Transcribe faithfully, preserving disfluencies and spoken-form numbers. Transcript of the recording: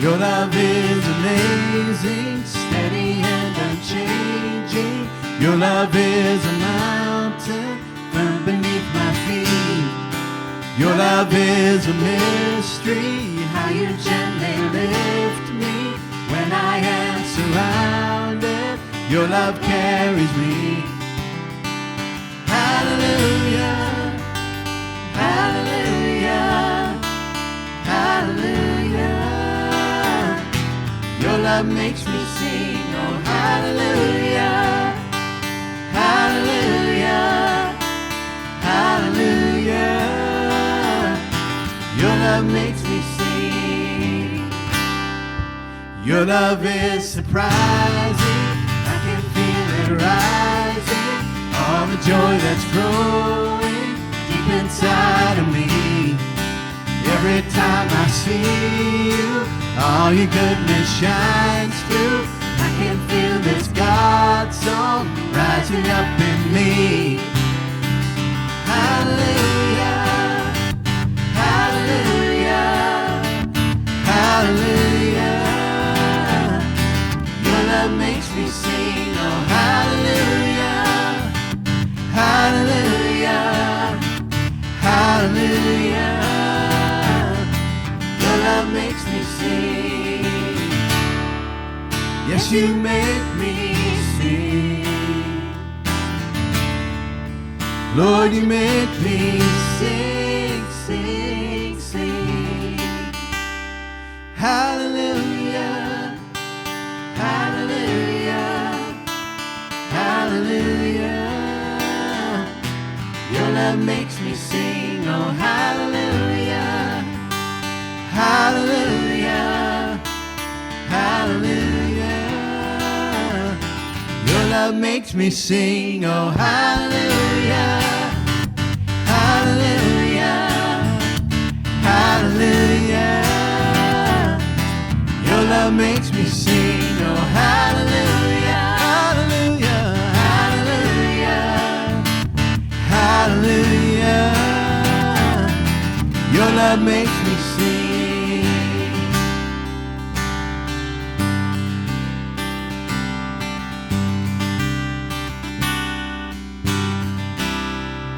Your love is amazing, steady and unchanging. Your love is a mountain firm beneath my feet. Your love is a mystery, how you gently lift me when I am surrounded. Your love carries me. Hallelujah, hallelujah, hallelujah. Your love makes me sing, oh hallelujah, hallelujah, hallelujah. Your love makes me sing. Your love is surprising, I can feel it rising. All the joy that's growing deep inside of me. Every time I see you, all your goodness shines through. I can feel this God song rising up in me. Hallelujah, hallelujah, hallelujah. Your love makes me sing, oh hallelujah, hallelujah, hallelujah. Your love makes me sing. Yes, you make me sing. Lord, you make me sing, sing, sing. Hallelujah, hallelujah, hallelujah. Your love makes me sing, oh hallelujah, hallelujah, hallelujah. Your love makes me sing, oh hallelujah, hallelujah, hallelujah. Your love makes me sing, oh hallelujah, hallelujah, hallelujah, hallelujah. Your love makes me sing.